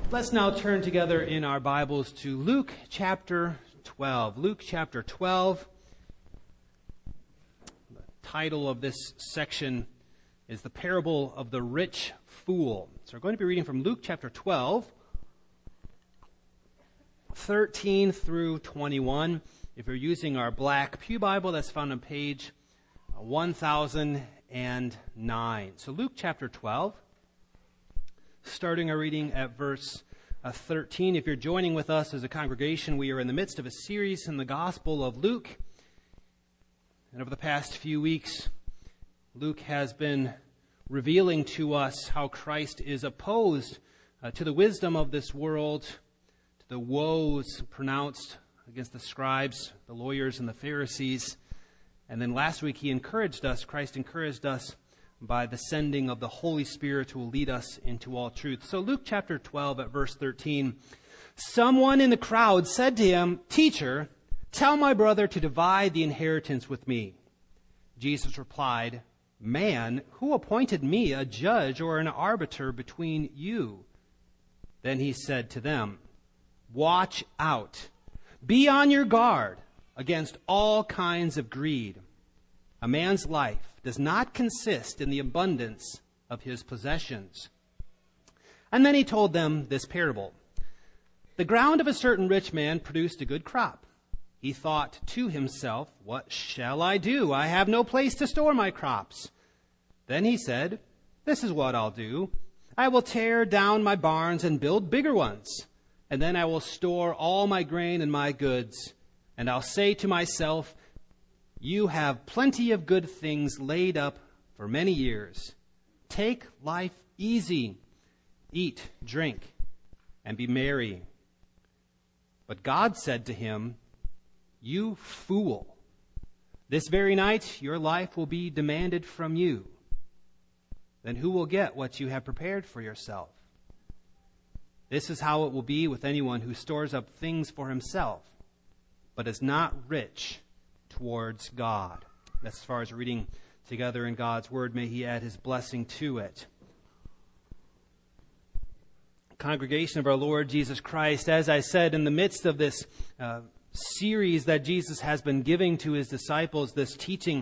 Let's now turn together in our Bibles to Luke chapter 12. Luke chapter 12. The title of this section is The Parable of the Rich Fool. So we're going to be reading from Luke chapter 12, 13 through 21. If you're using our black pew Bible, that's found on page 1009. So Luke chapter 12. Starting our reading at verse 13. If you're joining with us as a congregation, we are in the midst of a series in the Gospel of Luke. And over the past few weeks, Luke has been revealing to us how Christ is opposed to the wisdom of this world, to the woes pronounced against the scribes, the lawyers, and the Pharisees. And then last week Christ encouraged us by the sending of the Holy Spirit who will lead us into all truth. So Luke chapter 12 at verse 13, someone in the crowd said to him, "Teacher, tell my brother to divide the inheritance with me." Jesus replied, "Man, who appointed me a judge or an arbiter between you?" Then he said to them, "Watch out. Be on your guard against all kinds of greed. A man's life does not consist in the abundance of his possessions." And then he told them this parable. The ground of a certain rich man produced a good crop. He thought to himself, "What shall I do? I have no place to store my crops." Then he said, "This is what I'll do. I will tear down my barns and build bigger ones. And then I will store all my grain and my goods. And I'll say to myself, you have plenty of good things laid up for many years. Take life easy. Eat, drink, and be merry." But God said to him, "You fool, this very night your life will be demanded from you. Then who will get what you have prepared for yourself? This is how it will be with anyone who stores up things for himself, but is not rich towards God." That's as far as reading together in God's Word. May He add His blessing to it. Congregation of our Lord Jesus Christ, as I said, in the midst of this series that Jesus has been giving to His disciples, this teaching,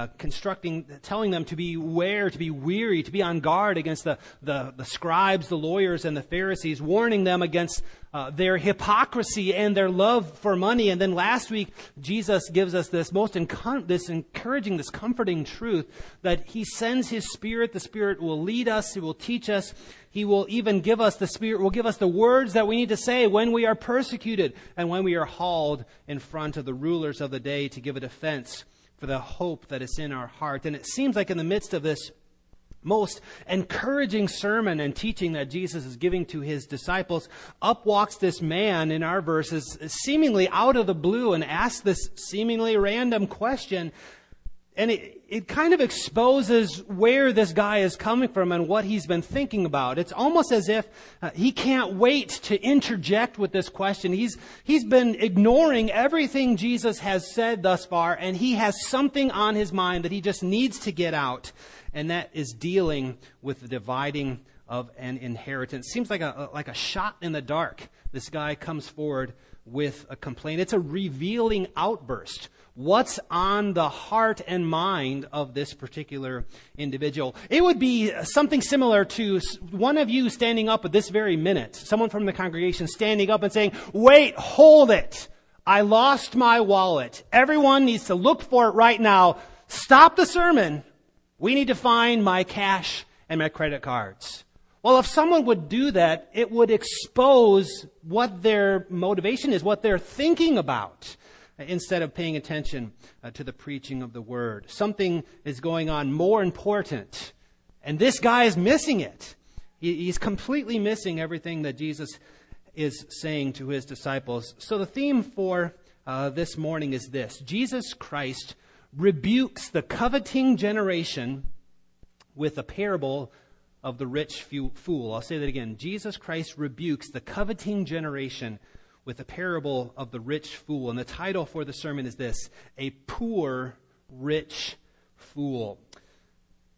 telling them to beware, to be weary, to be on guard against the scribes, the lawyers, and the Pharisees, warning them against their hypocrisy and their love for money. And then last week, Jesus gives us this encouraging, this comforting truth that He sends His Spirit. The Spirit will lead us. He will teach us. He will even give us, the Spirit will give us the words that we need to say when we are persecuted and when we are hauled in front of the rulers of the day to give a defense for the hope that is in our heart. And it seems like in the midst of this most encouraging sermon and teaching that Jesus is giving to His disciples, up walks this man in our verses, seemingly out of the blue, and asks this seemingly random question. And it kind of exposes where this guy is coming from and what he's been thinking about. It's almost as if he can't wait to interject with this question. He's been ignoring everything Jesus has said thus far, and he has something on his mind that he just needs to get out. And that is dealing with the dividing of an inheritance. Seems like a shot in the dark. This guy comes forward with a complaint. It's a revealing outburst. What's on the heart and mind of this particular individual? It would be something similar to one of you standing up at this very minute, someone from the congregation standing up and saying, "Wait, hold it. I lost my wallet. Everyone needs to look for it right now. Stop the sermon. We need to find my cash and my credit cards." Well, if someone would do that, it would expose what their motivation is, what they're thinking about, instead of paying attention to the preaching of the Word. Something is going on more important, and this guy is missing it. He's completely missing everything that Jesus is saying to His disciples. So the theme for this morning is this: Jesus Christ rebukes the coveting generation with a parable of the rich fool. I'll say that again. Jesus Christ rebukes the coveting generation with a parable of the rich fool. And the title for the sermon is this: A Poor Rich Fool.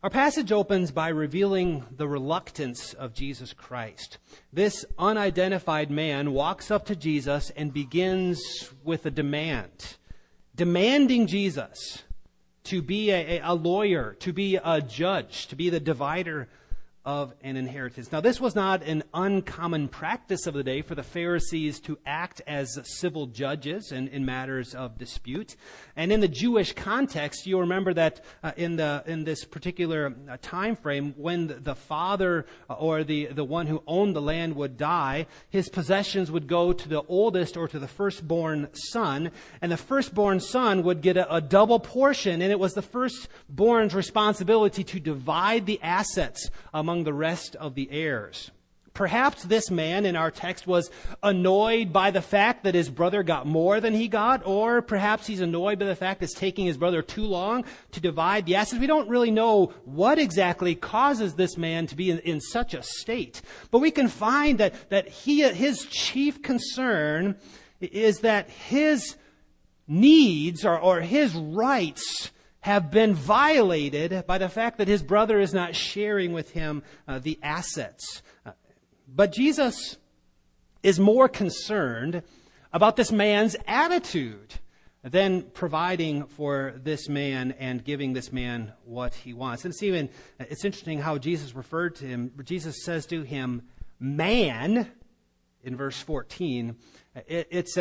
Our passage opens by revealing the reluctance of Jesus Christ. This unidentified man walks up to Jesus and begins with a demand, demanding Jesus to be a lawyer, to be a judge, to be the divider of an inheritance. Now, this was not an uncommon practice of the day for the Pharisees to act as civil judges in matters of dispute. And in the Jewish context, you'll remember that in this particular time frame, when the father or the one who owned the land would die, his possessions would go to the oldest or to the firstborn son, and the firstborn son would get a double portion, and it was the firstborn's responsibility to divide the assets among the rest of the heirs. Perhaps this man in our text was annoyed by the fact that his brother got more than he got, or perhaps he's annoyed by the fact it's taking his brother too long to divide the assets. We don't really know what exactly causes this man to be in such a state. But we can find that his chief concern is that his needs or his rights have been violated by the fact that his brother is not sharing with him the assets. But Jesus is more concerned about this man's attitude than providing for this man and giving this man what he wants. And it's interesting how Jesus referred to him. Jesus says to him, man, in verse 14. It's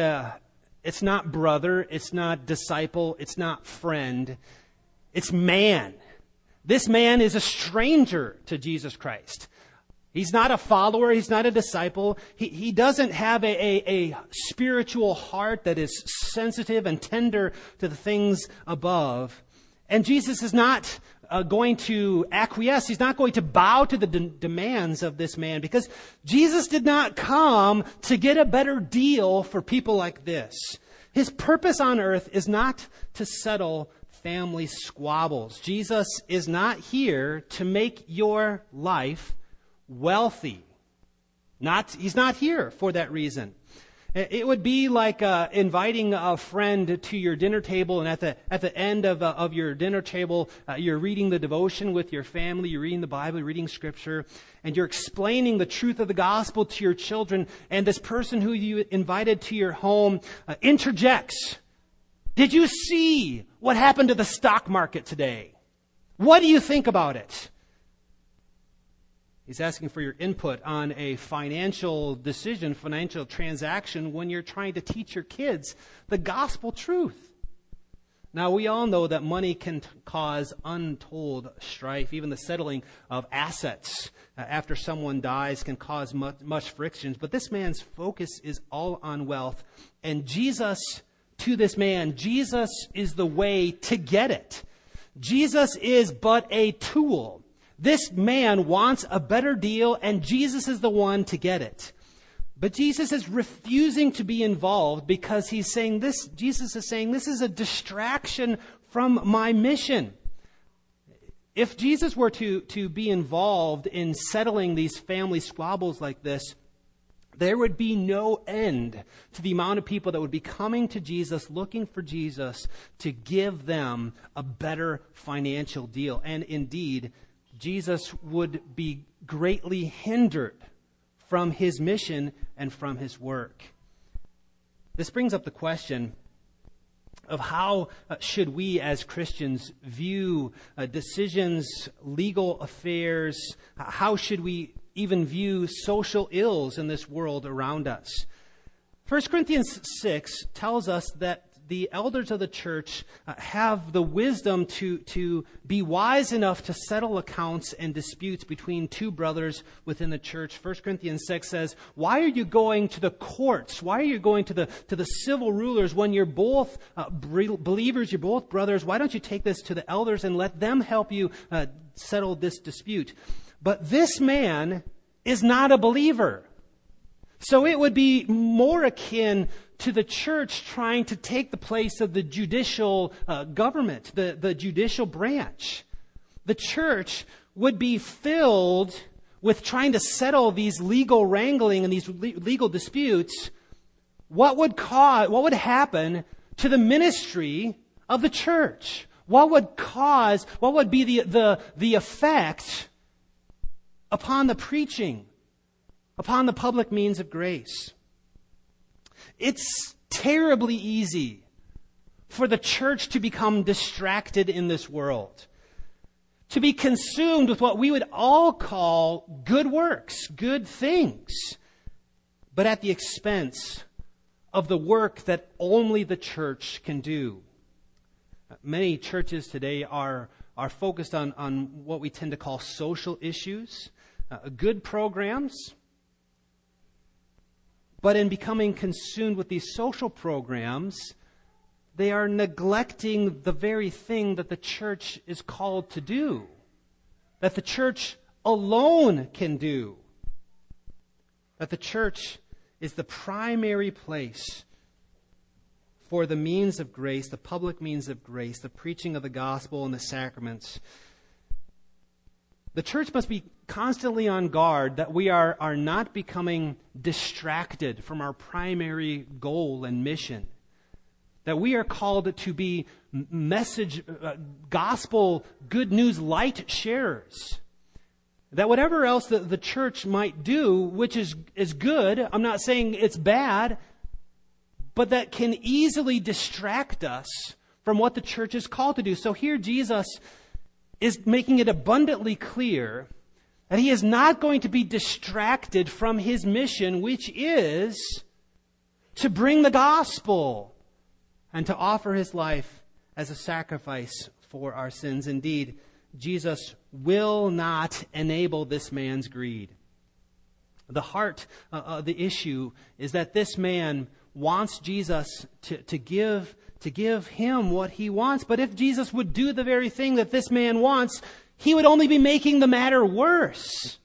not brother, it's not disciple, it's not friend. It's man. This man is a stranger to Jesus Christ. He's not a follower. He's not a disciple. He doesn't have a spiritual heart that is sensitive and tender to the things above. And Jesus is not going to acquiesce. He's not going to bow to the demands of this man, because Jesus did not come to get a better deal for people like this. His purpose on earth is not to settle family squabbles. Jesus is not here to make your life wealthy. He's not here for that reason. It would be like inviting a friend to your dinner table, and at the end of your dinner table, you're reading the devotion with your family, you're reading the Bible, you're reading Scripture, and you're explaining the truth of the gospel to your children, and this person who you invited to your home interjects. Did you see what happened to the stock market today? What do you think about it? He's asking for your input on a financial decision, financial transaction, when you're trying to teach your kids the gospel truth. Now, we all know that money can cause untold strife. Even the settling of assets after someone dies can cause much frictions. But this man's focus is all on wealth. And Jesus, to this man, Jesus is the way to get it. Jesus is but a tool. This man wants a better deal, and Jesus is the one to get it. But Jesus is refusing to be involved because he's saying this. Jesus is saying this is a distraction from my mission. If Jesus were to be involved in settling these family squabbles like this, there would be no end to the amount of people that would be coming to Jesus, looking for Jesus to give them a better financial deal. And indeed, Jesus would be greatly hindered from his mission and from his work. This brings up the question of how should we as Christians view decisions, legal affairs? How should we even view social ills in this world around us? 1 Corinthians 6 tells us that the elders of the church have the wisdom to be wise enough to settle accounts and disputes between two brothers within the church. 1 Corinthians 6 says, why are you going to the courts? Why are you going to the civil rulers when you're both believers, you're both brothers? Why don't you take this to the elders and let them help you settle this dispute? But this man is not a believer. So it would be more akin to the church trying to take the place of the judicial government, the judicial branch. The church would be filled with trying to settle these legal wrangling and these legal disputes. What would happen to the ministry of the church? What would be the effect upon the preaching, upon the public means of grace? It's terribly easy for the church to become distracted in this world, to be consumed with what we would all call good works, good things, but at the expense of the work that only the church can do. Many churches today are focused on what we tend to call social issues, good programs, but in becoming consumed with these social programs, they are neglecting the very thing that the church is called to do, that the church alone can do, that the church is the primary place for the means of grace, the public means of grace, the preaching of the gospel and the sacraments. The church must be constantly on guard that we are not becoming distracted from our primary goal and mission. That we are called to be gospel, good news light sharers. That whatever else the church might do, which is good, I'm not saying it's bad, but that can easily distract us from what the church is called to do. So here Jesus is making it abundantly clear that he is not going to be distracted from his mission, which is to bring the gospel and to offer his life as a sacrifice for our sins. Indeed, Jesus will not enable this man's greed. The heart of the issue is that this man wants Jesus to give him what he wants. But if Jesus would do the very thing that this man wants, he would only be making the matter worse.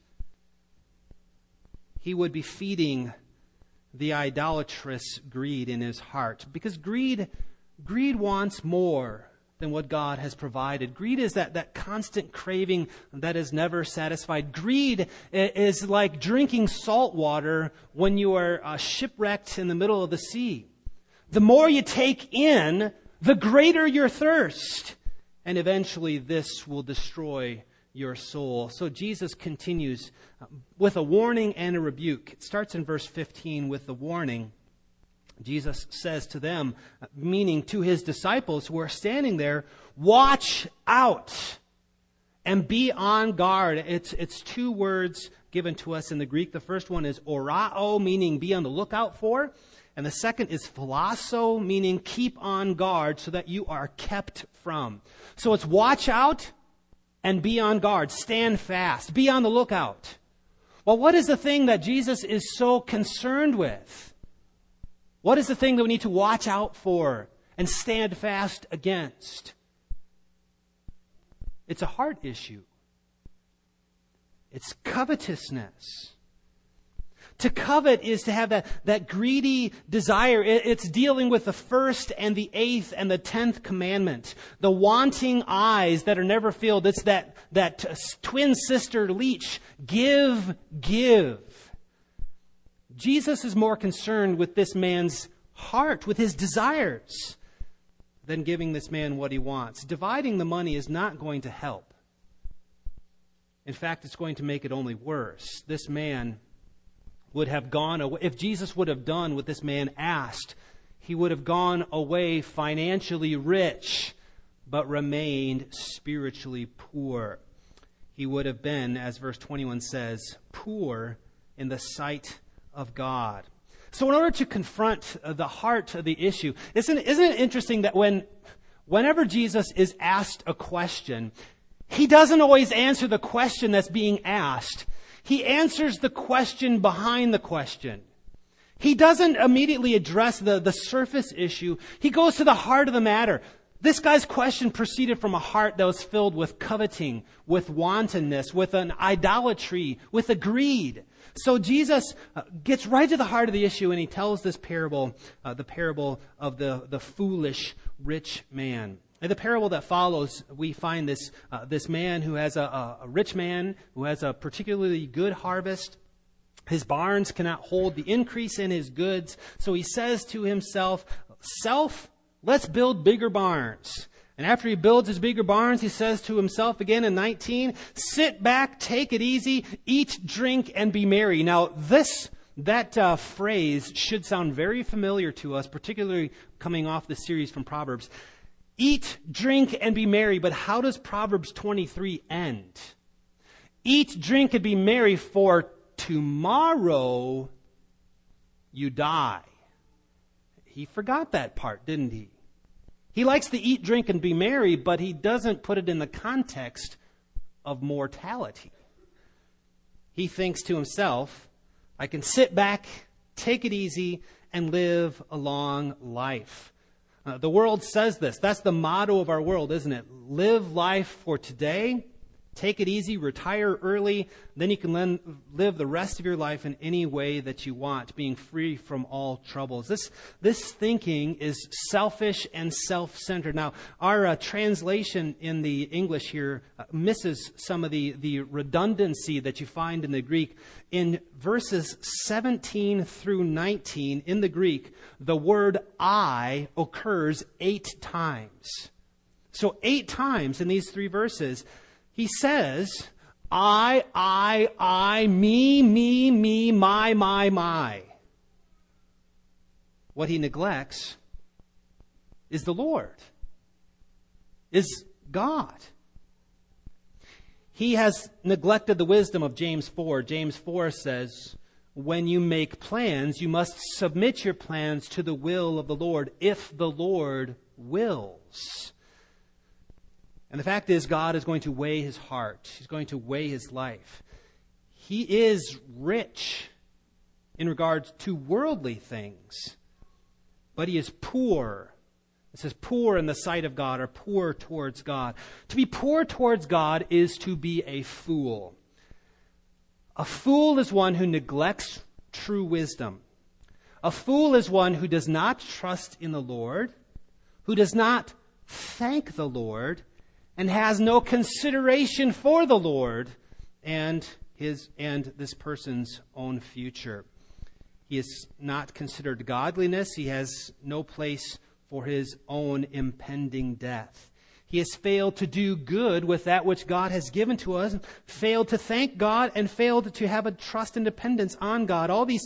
He would be feeding the idolatrous greed in his heart. Because greed wants more than what God has provided. Greed is that constant craving that is never satisfied. Greed is like drinking salt water when you are shipwrecked in the middle of the sea. The more you take in, the greater your thirst. And eventually this will destroy your soul. So Jesus continues with a warning and a rebuke. It starts in verse 15 with the warning. Jesus says to them, meaning to his disciples who are standing there, watch out and be on guard. It's two words given to us in the Greek. The first one is orao, meaning be on the lookout for. And the second is philasso, meaning keep on guard so that you are kept from. So it's watch out and be on guard. Stand fast. Be on the lookout. Well, what is the thing that Jesus is so concerned with? What is the thing that we need to watch out for and stand fast against? It's a heart issue. It's covetousness. To covet is to have that greedy desire. It's dealing with the first and the eighth and the 10th commandment. The wanting eyes that are never filled. It's that twin sister leech. Give. Jesus is more concerned with this man's heart, with his desires, than giving this man what he wants. Dividing the money is not going to help. In fact, it's going to make it only worse. This man would have gone away. If Jesus would have done what this man asked, he would have gone away financially rich, but remained spiritually poor. He would have been, as verse 21 says, poor in the sight of God. So in order to confront the heart of the issue, isn't it interesting that whenever Jesus is asked a question, he doesn't always answer the question that's being asked. He answers the question behind the question. He doesn't immediately address the surface issue. He goes to the heart of the matter. This guy's question proceeded from a heart that was filled with coveting, with wantonness, with an idolatry, with a greed. So Jesus gets right to the heart of the issue, and he tells this parable, the parable of the foolish rich man. In the parable that follows, we find this man who has a rich man who has a particularly good harvest. His barns cannot hold the increase in his goods. So he says to himself, let's build bigger barns. And after he builds his bigger barns, he says to himself again in 19, sit back, take it easy, eat, drink, and be merry. Now, that phrase should sound very familiar to us, particularly coming off the series from Proverbs. Eat, drink, and be merry. But how does Proverbs 23 end? Eat, drink, and be merry, for tomorrow you die. He forgot that part, didn't he? He likes to eat, drink, and be merry, but he doesn't put it in the context of mortality. He thinks to himself, I can sit back, take it easy, and live a long life. The world says this. That's the motto of our world, isn't it? Live life for today. Take it easy, retire early, then you can live the rest of your life in any way that you want, being free from all troubles. This thinking is selfish and self-centered. Now, our translation in the English here misses some of the redundancy that you find in the Greek. In verses 17 through 19 in the Greek, the word I occurs 8 times. So 8 times in these 3 verses, he says, I, me, my. What he neglects is the Lord, is God. He has neglected the wisdom of James 4. James 4 says, when you make plans, you must submit your plans to the will of the Lord, if the Lord wills. And the fact is, God is going to weigh his heart. He's going to weigh his life. He is rich in regards to worldly things, but he is poor. It says poor in the sight of God, or poor towards God. To be poor towards God is to be a fool. A fool is one who neglects true wisdom. A fool is one who does not trust in the Lord, who does not thank the Lord, and has no consideration for the Lord and this person's own future. He is not considered godliness. He has no place for his own impending death. He has failed to do good with that which God has given to us, failed to thank God, and failed to have a trust and dependence on God. All these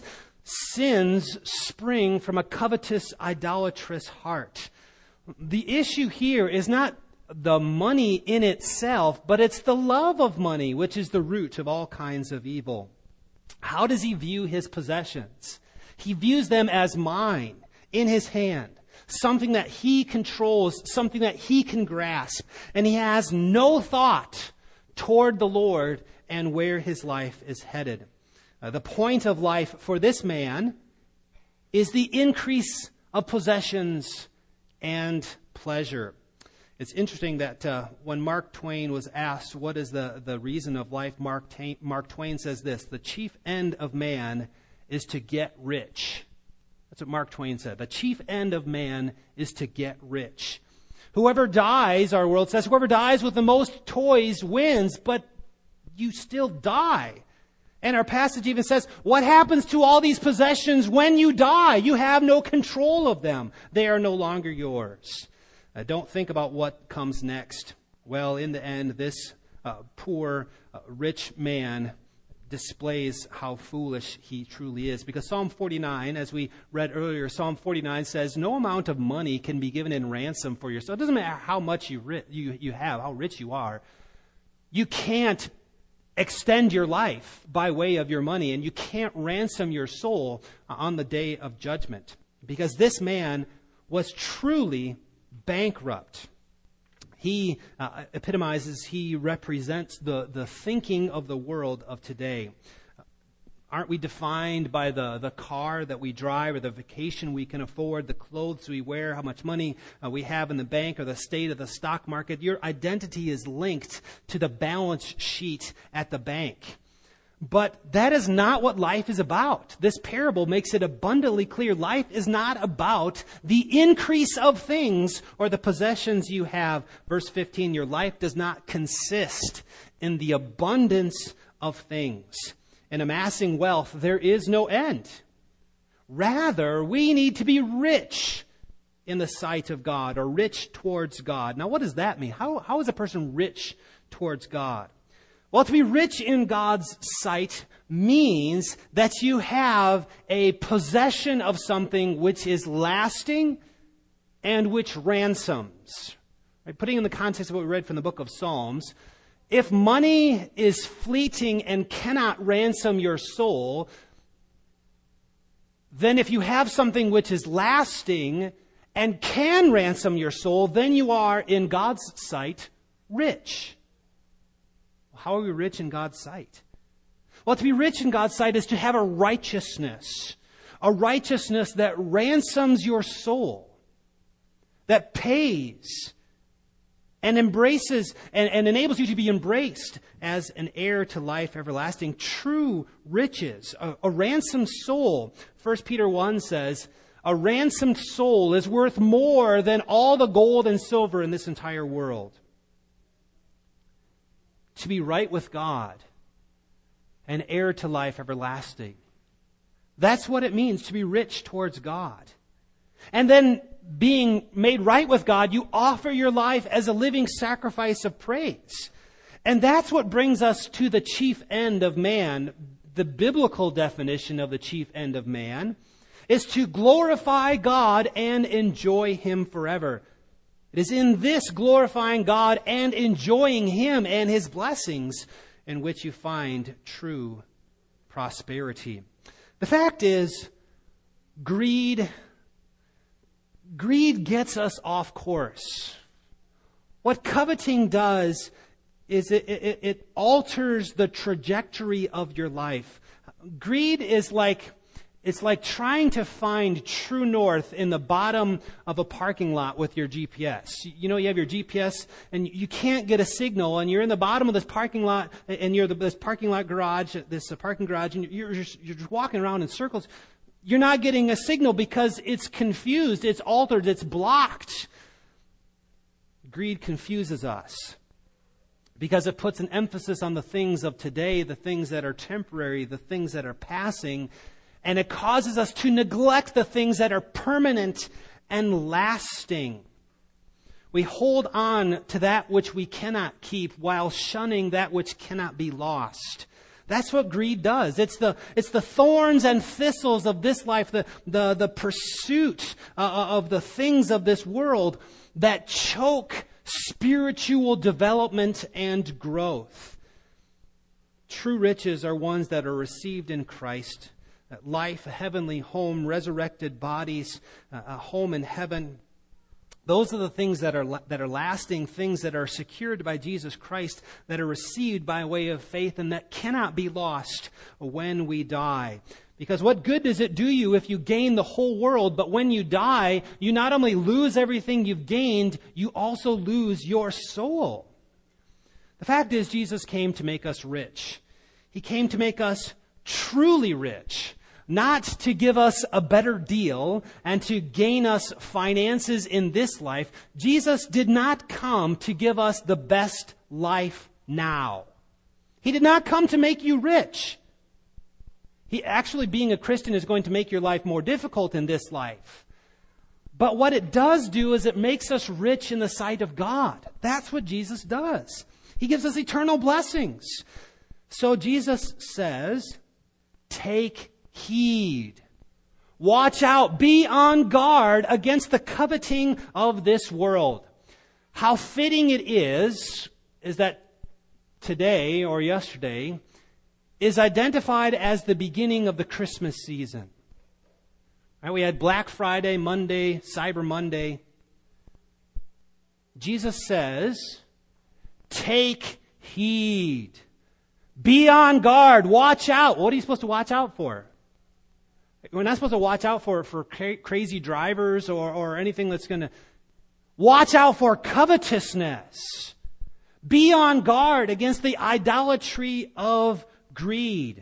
sins spring from a covetous, idolatrous heart. The issue here is not the money in itself, but it's the love of money, which is the root of all kinds of evil. How does he view his possessions? He views them as mine, in his hand, something that he controls, something that he can grasp, and he has no thought toward the Lord and where his life is headed. The point of life for this man is the increase of possessions and pleasure. It's interesting that when Mark Twain was asked what is the reason of life, Mark Twain says this: the chief end of man is to get rich. That's what Mark Twain said. The chief end of man is to get rich. Whoever dies, our world says, whoever dies with the most toys wins, but you still die. And our passage even says, what happens to all these possessions when you die? You have no control of them. They are no longer yours. Don't think about what comes next. Well, in the end, this poor, rich man displays how foolish he truly is. Because Psalm 49, as we read earlier, Psalm 49 says, no amount of money can be given in ransom for your soul. It doesn't matter how much you have, how rich you are. You can't extend your life by way of your money, and you can't ransom your soul on the day of judgment. Because this man was truly bankrupt. He epitomizes, he represents the thinking of the world of today. Aren't we defined by the car that we drive, or the vacation we can afford, the clothes we wear, how much money we have in the bank, or the state of the stock market? Your identity is linked to the balance sheet at the bank. But that is not what life is about. This parable makes it abundantly clear. Life is not about the increase of things or the possessions you have. Verse 15, your life does not consist in the abundance of things. In amassing wealth, there is no end. Rather, we need to be rich in the sight of God, or rich towards God. Now, what does that mean? How is a person rich towards God? Well, to be rich in God's sight means that you have a possession of something which is lasting and which ransoms. Right? Putting in the context of what we read from the book of Psalms, if money is fleeting and cannot ransom your soul, then if you have something which is lasting and can ransom your soul, then you are, in God's sight, rich. How are we rich in God's sight? Well, to be rich in God's sight is to have a righteousness that ransoms your soul, that pays and embraces and enables you to be embraced as an heir to life everlasting. True riches, a ransomed soul. 1 Peter 1 says, a ransomed soul is worth more than all the gold and silver in this entire world. To be right with God, an heir to life everlasting. That's what it means to be rich towards God. And then, being made right with God, you offer your life as a living sacrifice of praise. And that's what brings us to the chief end of man. The biblical definition of the chief end of man is to glorify God and enjoy Him forever. It is in this glorifying God and enjoying Him and His blessings in which you find true prosperity. The fact is, greed gets us off course. What coveting does is it alters the trajectory of your life. Greed is it's like trying to find true north in the bottom of a parking lot with your GPS. You know, you have your GPS and you can't get a signal, and you're in the bottom of this parking lot, and you're this parking lot garage, this parking garage, and you're just walking around in circles. You're not getting a signal because it's confused, it's altered, it's blocked. Greed confuses us because it puts an emphasis on the things of today, the things that are temporary, the things that are passing, and it causes us to neglect the things that are permanent and lasting. We hold on to that which we cannot keep while shunning that which cannot be lost. That's what greed does. It's the thorns and thistles of this life, the pursuit of the things of this world that choke spiritual development and growth. True riches are ones that are received in Christ. Life, a heavenly home, resurrected bodies, a home in heaven. Those are the things that are lasting, things that are secured by Jesus Christ, that are received by way of faith, and that cannot be lost when we die. Because what good does it do you if you gain the whole world, but when you die, you not only lose everything you've gained, you also lose your soul? The fact is, Jesus came to make us rich. He came to make us truly rich. Not to give us a better deal and to gain us finances in this life. Jesus did not come to give us the best life now. He did not come to make you rich. Actually, being a Christian is going to make your life more difficult in this life. But what it does do is it makes us rich in the sight of God. That's what Jesus does. He gives us eternal blessings. So Jesus says, take heed. Watch out. Be on guard against the coveting of this world. How fitting it is that today or yesterday is identified as the beginning of the Christmas season. Right, we had Black Friday, Monday, Cyber Monday. Jesus says, take heed. Be on guard. Watch out. What are you supposed to watch out for? We're not supposed to watch out for crazy drivers or anything that's going to... Watch out for covetousness. Be on guard against the idolatry of greed.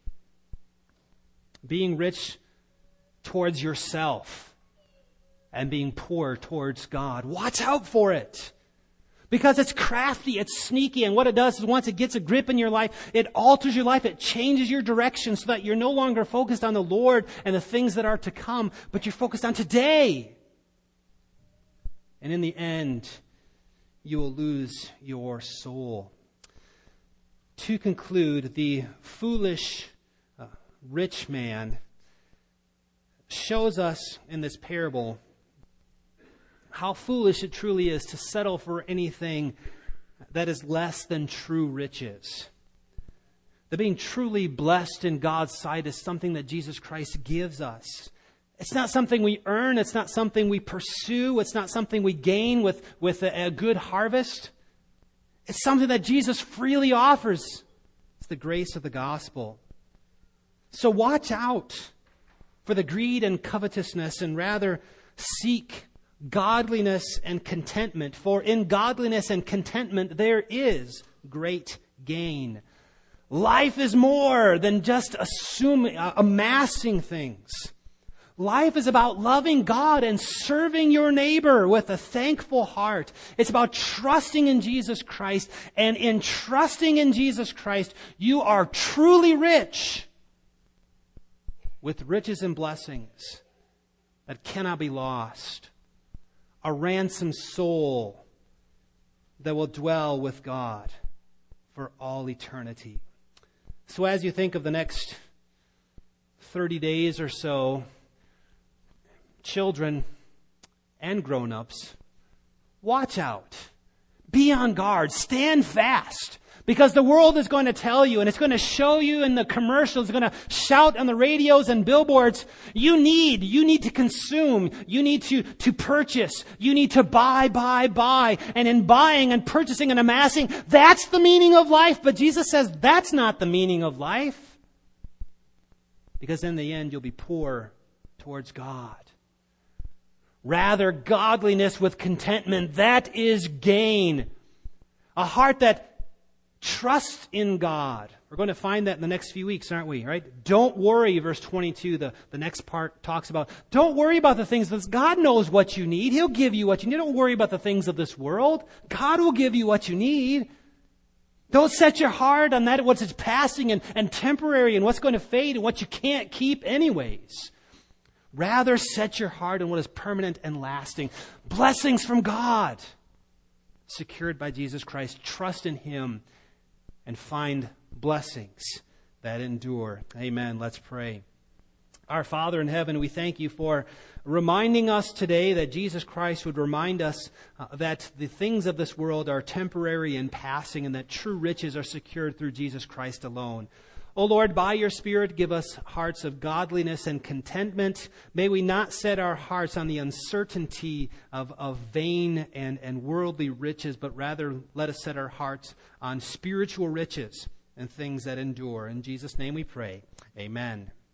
Being rich towards yourself and being poor towards God. Watch out for it. Because it's crafty, it's sneaky, and what it does is once it gets a grip in your life, it alters your life, it changes your direction so that you're no longer focused on the Lord and the things that are to come, but you're focused on today. And in the end, you will lose your soul. To conclude, the foolish rich man shows us in this parable how foolish it truly is to settle for anything that is less than true riches. That being truly blessed in God's sight is something that Jesus Christ gives us. It's not something we earn. It's not something we pursue. It's not something we gain with a good harvest. It's something that Jesus freely offers. It's the grace of the gospel. So watch out for the greed and covetousness, and rather seek godliness and contentment. For in godliness and contentment there is great gain. Life is more than just amassing things. Life is about loving God and serving your neighbor with a thankful heart. It's about trusting in Jesus Christ. And in trusting in Jesus Christ, you are truly rich with riches and blessings that cannot be lost. A ransomed soul that will dwell with God for all eternity. So as you think of the next 30 days or so, children and grown-ups, watch out. Be on guard. Stand fast. Because the world is going to tell you, and it's going to show you in the commercials, it's going to shout on the radios and billboards, you need to consume, you need to purchase, you need to buy. And in buying and purchasing and amassing, that's the meaning of life. But Jesus says that's not the meaning of life. Because in the end, you'll be poor towards God. Rather, godliness with contentment, that is gain. A heart that trusts in God. We're going to find that in the next few weeks, aren't we? Right? Don't worry, verse 22, the next part talks about, don't worry about the things that God knows what you need. He'll give you what you need. Don't worry about the things of this world. God will give you what you need. Don't set your heart on that, what's passing and temporary and what's going to fade and what you can't keep anyways. Rather, set your heart on what is permanent and lasting. Blessings from God, secured by Jesus Christ. Trust in Him and find blessings that endure. Amen. Let's pray. Our Father in heaven, we thank you for reminding us today that Jesus Christ would remind us that the things of this world are temporary and passing, and that true riches are secured through Jesus Christ alone. O Lord, by your Spirit, give us hearts of godliness and contentment. May we not set our hearts on the uncertainty of vain and worldly riches, but rather let us set our hearts on spiritual riches and things that endure. In Jesus' name we pray. Amen.